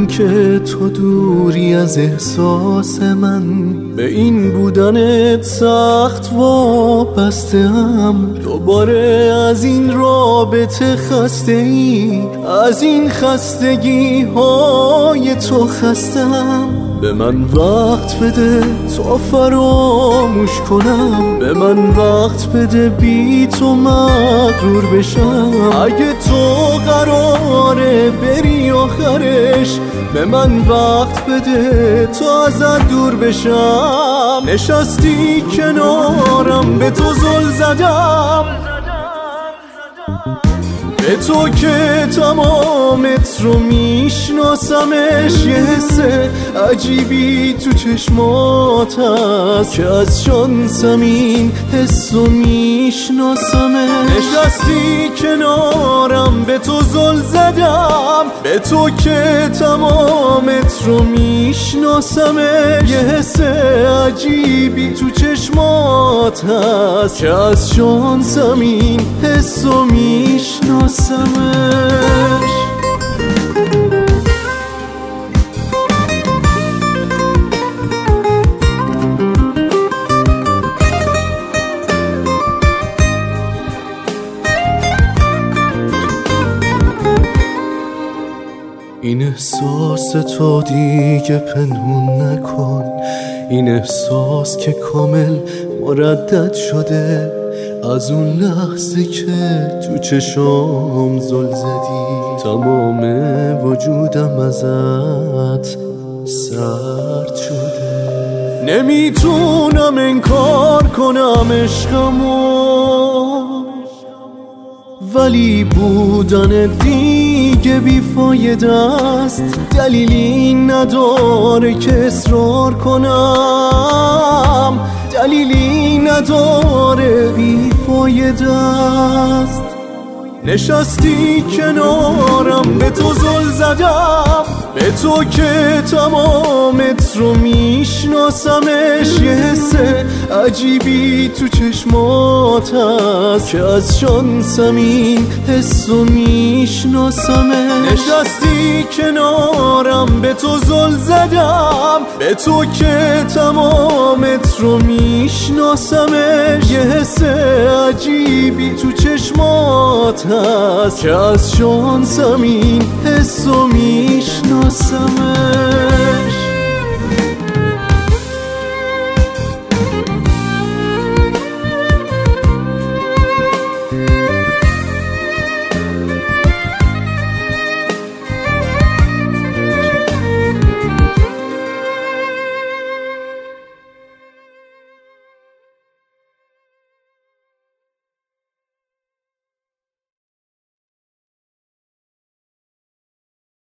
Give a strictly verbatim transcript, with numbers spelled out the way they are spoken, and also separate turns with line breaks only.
این که تو دوری از احساس من، به این بودنت سخت وابسته‌ام. دوباره از این رابطه خسته ای، از این خستگی های تو خستم. به من وقت بده تا فراموش کنم، به من وقت بده بی تو مغرور بشم. اگه تو قراره بری آخرش، به من وقت بده تا ازت دور بشم. نشستی کنارم به تو زل زدم، به تو که تمامت رو میشناسمش. یه حس عجیبی تو چشمات هست که از شانسم این حس رو میشناسمش. نشستی کنارم به تو زل زدم، به تو که تمامت رو میشناسمش. یه حس عجیبی تو چشمات هست که از شانسم این حس رو میشناسمش. این احساس تو دیگه پنهون نکن، این احساس که کامل مردد شده از اون لحظه که تو چشام زل زدی. تمام وجودم ازت سرد شده، نمیتونم انکار کنم عشقمو، ولی بودن دیگه بیفایده است. دلیلی نداره که اصرار کنم، دلیلی نداره بیفایده است. نشستی کنارم به تو زل زدم، به تو که تمامت رو میشناسمش. یه حس عجیبی تو چشمات هست که از شانسم این حس رو میشناسمش. نشستی کنارم به تو زل زدم، به تو که تمامت رو میشناسمش. یه حس عجیبی تو چشمات هست که از شانسم این حس رو میشناسمش.